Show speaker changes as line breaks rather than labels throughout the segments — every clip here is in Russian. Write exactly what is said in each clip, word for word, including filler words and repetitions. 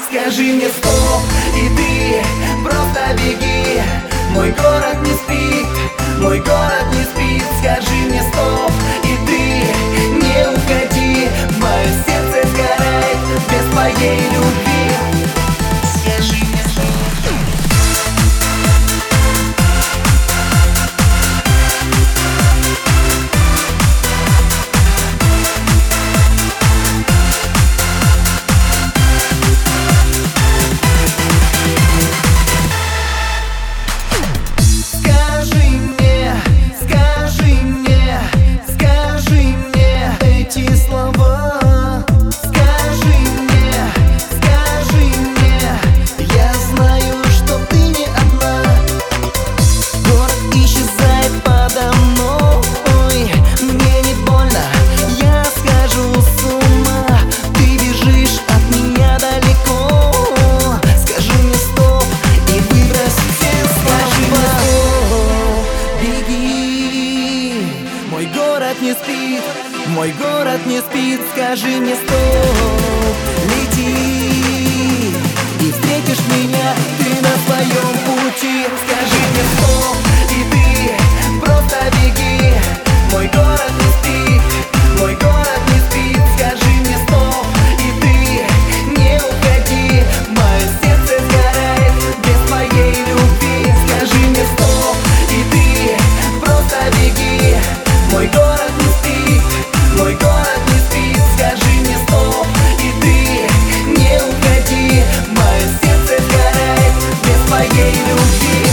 Скажи мне стоп, и ты просто беги. Мой город не спит, мой город не спит. Скажи мне стоп, и ты не уходи. Мое сердце сгорает без твоей любви. Скажи мне стоп. Мой город не спит, мой город не спит. Скажи мне стоп, лети, и встретишь меня ты на своем пути. Скажи мне стоп, и ты просто беги. Мой город не спит, мой город не спит. Скажи мне стоп, и ты не уходи. Мое сердце сгорает без твоей любви. Скажи мне стоп, и ты просто беги. Мой город не спит, мой город не спит. Скажи мне стоп, и ты не уходи. Мое сердце сгорает без твоей любви.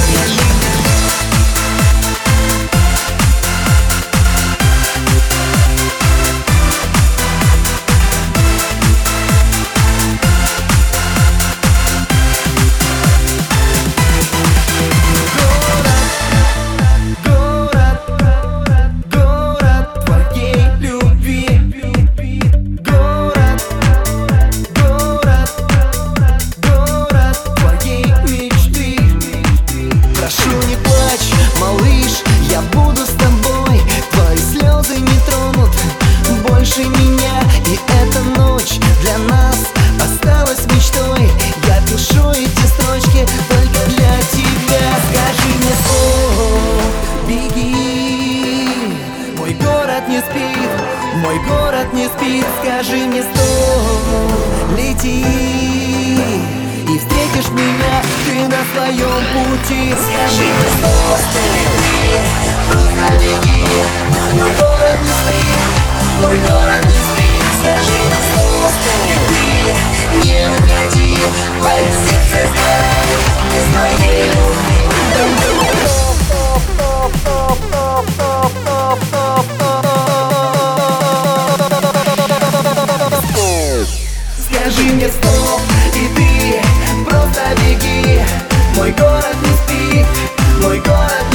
Меня, и эта ночь для нас осталась мечтой. Я пишу эти строчки только для тебя. Скажи мне стоп, беги. Мой город не спит, мой город не спит. Скажи мне стоп, лети, и встретишь меня ты на своем пути. Скажи мне стоп, лети, просто беги. Мой город не спит, мой город не спит. Скажи мне стоп, и ты не уходи. Мое сердце сгорает без твоей любви. Скажи мне стоп, и ты просто беги. Мой город не спит, мой город